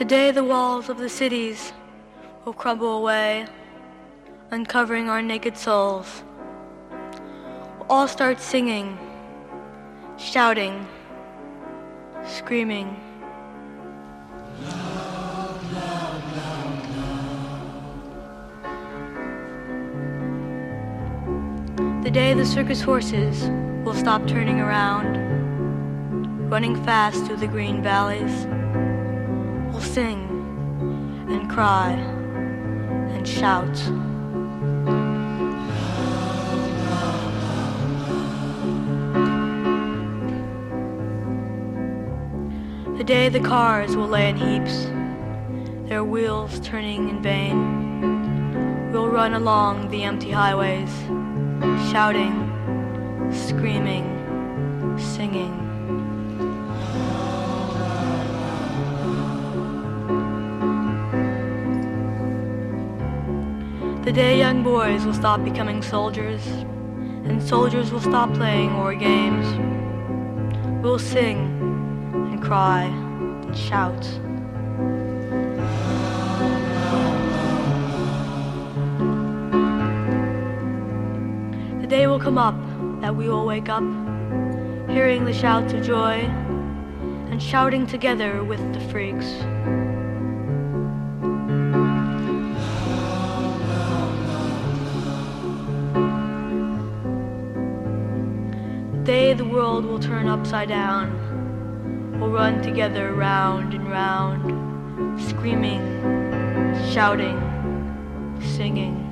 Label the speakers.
Speaker 1: The day the walls of the cities will crumble away, uncovering our naked souls, we'll all start singing, shouting, screaming. The day the circus horses will stop turning around, running fast through the green valleys, we'll sing and cry and shout. The day the cars will lay in heaps, their wheels turning in vain, we'll run along the empty highways, shouting, screaming, singing. The day young boys will stop becoming soldiers, and soldiers will stop playing war games, we'll sing and cry and shout. The day will come up that we will wake up, hearing the shouts of joy and shouting together with the freaks. The day the world will turn upside down, we'll run together round and round, screaming, shouting, singing.